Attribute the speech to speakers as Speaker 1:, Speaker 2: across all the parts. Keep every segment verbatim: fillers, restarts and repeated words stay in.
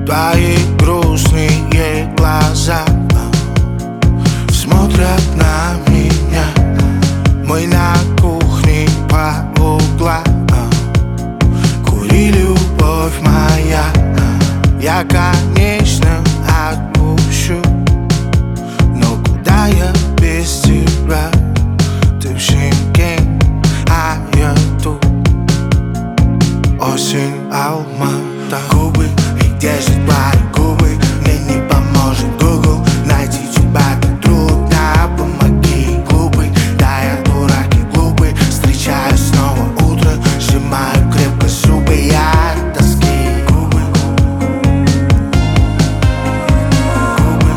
Speaker 1: Твои грустные глаза смотрят на меня. Мы на кухне по углам кури, любовь моя. Я, конечно, отпущу, но куда я без тебя? Ты в Шенген, а я тут. Осень, Алмата. Губы, и где же твои губы? Мне не поможет Google найти тебя, как трудно. Помоги, глупый, да я дурак и глупый. Встречаю снова утро, сжимаю крепко зубы, я от тоски. Губы, губы,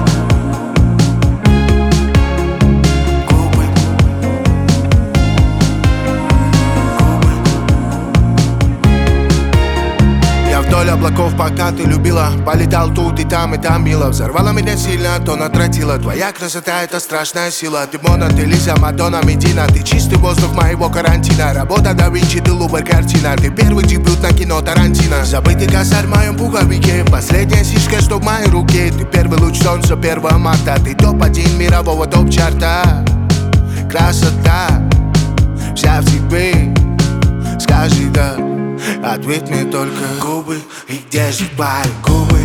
Speaker 1: губы, я вдоль облаков, пока ты любила. Полетал тут и там, и там мило. Взорвала меня сильно, тон отвратила. Твоя красота — это страшная сила. Ты Мона, ты Лиза, Мадонна, Медина. Ты чистый воздух моего карантина. Работа да Винчи, ты Лубер, картина. Ты первый дебют на кино Тарантино. Забытый косарь в моем пуховике. Последняя сишка, что в моей руке. Ты первый луч солнца первого марта. Ты топ один мирового топ-чарта. Красота вся в тебе. Скажи да, ответь мне только. Губы, и где же твои губы?